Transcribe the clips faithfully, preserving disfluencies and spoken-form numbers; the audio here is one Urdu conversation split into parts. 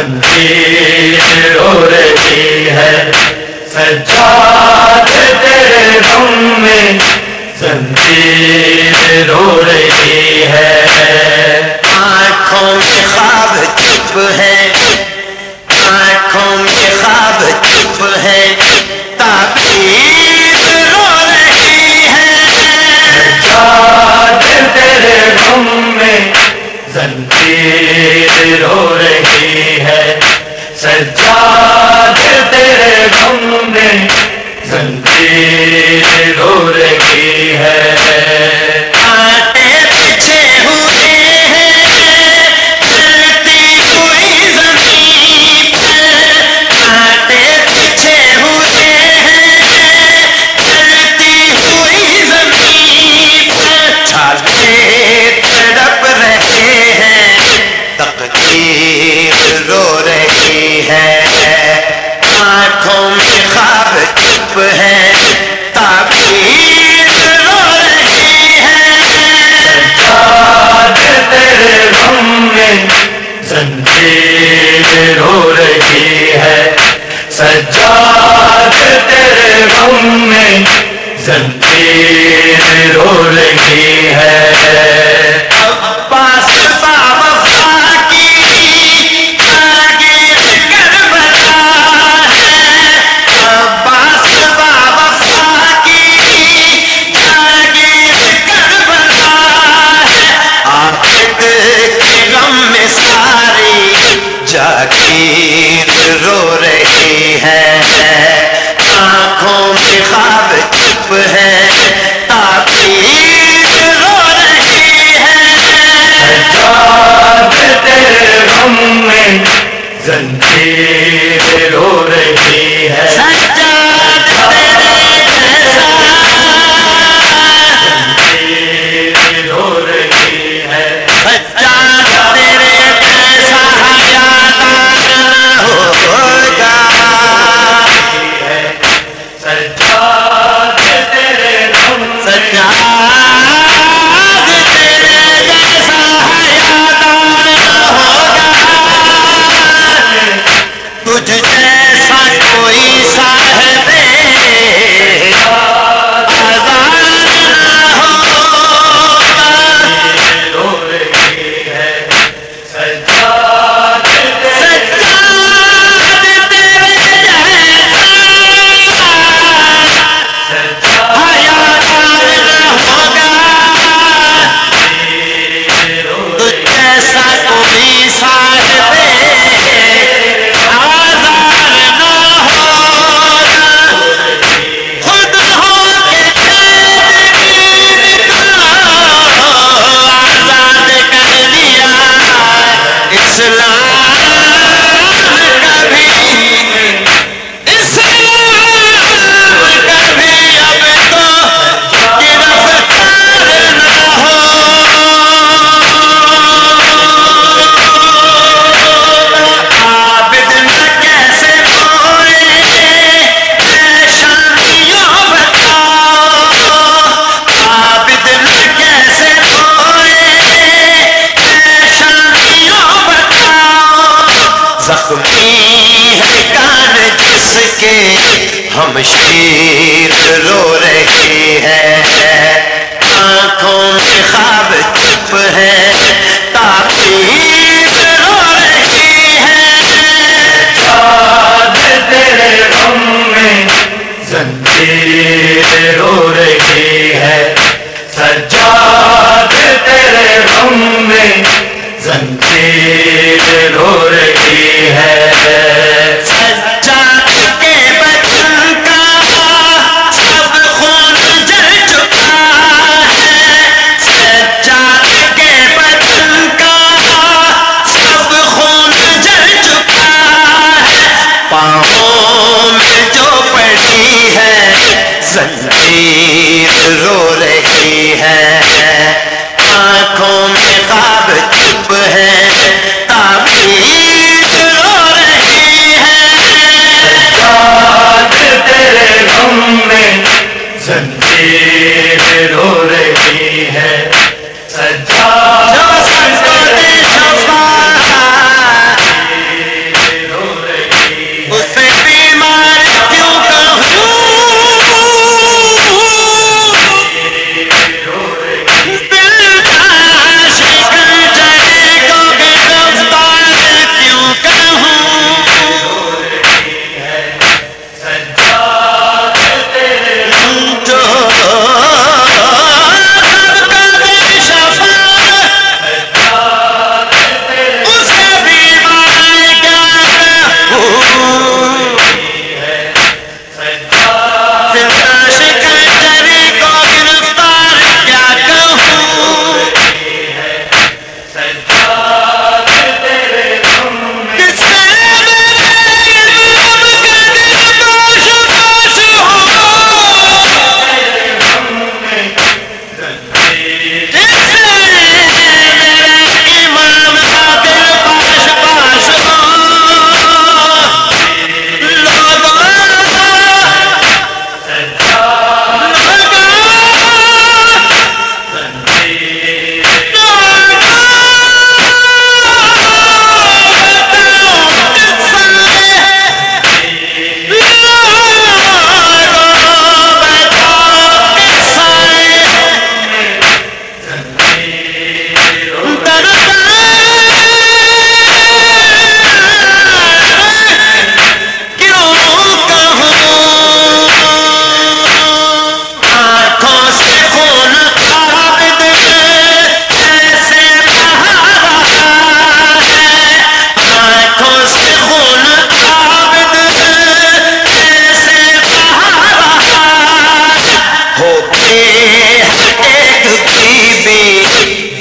زنجیر رو رہی ہے سجاد تیرے غم میں زنجیر رو رہی ہے آنکھوں میں خواب چپ ہے آنکھوں میں خواب چپ ہے تعبیر رو رہی ہے سجاد تیرے غم میں زنجیر رو رہی ہے سجاد تیرے غم میں زنجیر رو رہی ہے آٹے پیچھے ہوئے ہیں چلتی ہوئی زمین پر آٹے پیچھے ہوئے ہیں چلتی ہوئی زمین پر چھالے تڑپ رہے ہیں تقدیر رو رہی ہے آنکھوں میں خواب چپ ہے تعبیر رو رہی ہے سجاد تیرے غم میں زنجیر رو رہی ہے سجاد تیرے غم میں زنجیر رو رہی ہے عباس باوفا کی جاگیر کربلا ہے عباس باوفا کی جاگیر کربلا ہے عابد کے غم میں ساری جاگیر رو رہی ہے آنکھوں میں خواب چپ ہے تعبیر رو رہی ہے سجاد تیرے غم میں زنجیر رو رہی ہے سجاد تیرے جیسا زنجیر رو رہی ہے سجاد تیرے جیسا حیادار نہ ہوگا سجاد تیرے غم سجاد تیرے جیسا حیادار نہ ہوگا تجھ جیسا کوئی صاحب آزار نہ ہوگا رو رہی ہے سجاد سجاد تیرے جیسا حیادار نہ ہوگا تجھ جیسا کوئی صاحب آزار نہ ہوگا خود ہو کے قید کو آزاد کر دیا اسلام کبھی اسلام کبھی اب تو گرفتار نہ ہو عابد نہ کیسے ہوئے شامیوں بتاؤ عابد نہ کیسے ہوئے شامیوں بتاؤ زخمی ہے کان جس کے ہم شیر رو رہی ہے آنکھوں میں خواب چپ ہے تعبیر رو رہی ہے سجاد تیرے غم میں زنجیر رو رہی ہے سجاد تیرے غم میں زنجیر رو رہی ہے سجاد کے بچن کا سب خون جل چکا ہے سجاد کے بچن کا سب خون جل چکا ہے پاؤں میں جو پڑی ہے زنجیر رو رہی ہے آنکھوں میں خواب چپ ہے تعبیر رو رہی ہے سجاد تیرے غم میں زنجیر رو رہی ہے سجاد جو سب کو دے شفا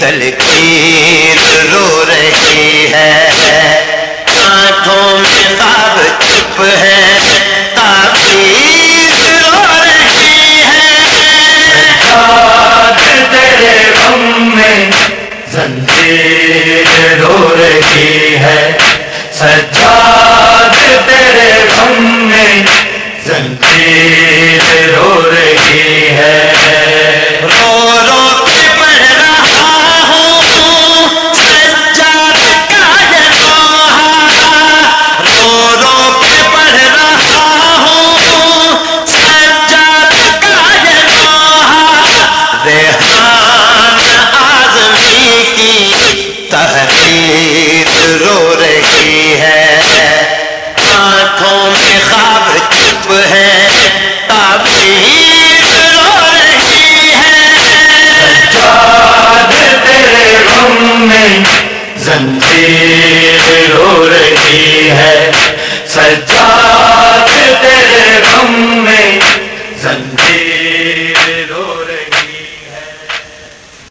دلگیر رو رہی ہے، آنکھوں میں خواب چپ ہے، تعبیر رو رہی ہے، سجاد تیرے غم میں زنجیر رو رہی ہے، سجاد تیرے غم میں زنجیر رو رہی ہے، رو رو کے پڑھ رہا ہوں سجاد کا یہ دوہا، رو رو کے پڑھ رہا ہوں سجاد کا یہ دوہا، ریحان اعظمی کی تحریر رو رہی ہے، آنکھوں میں خواب چپ ہے،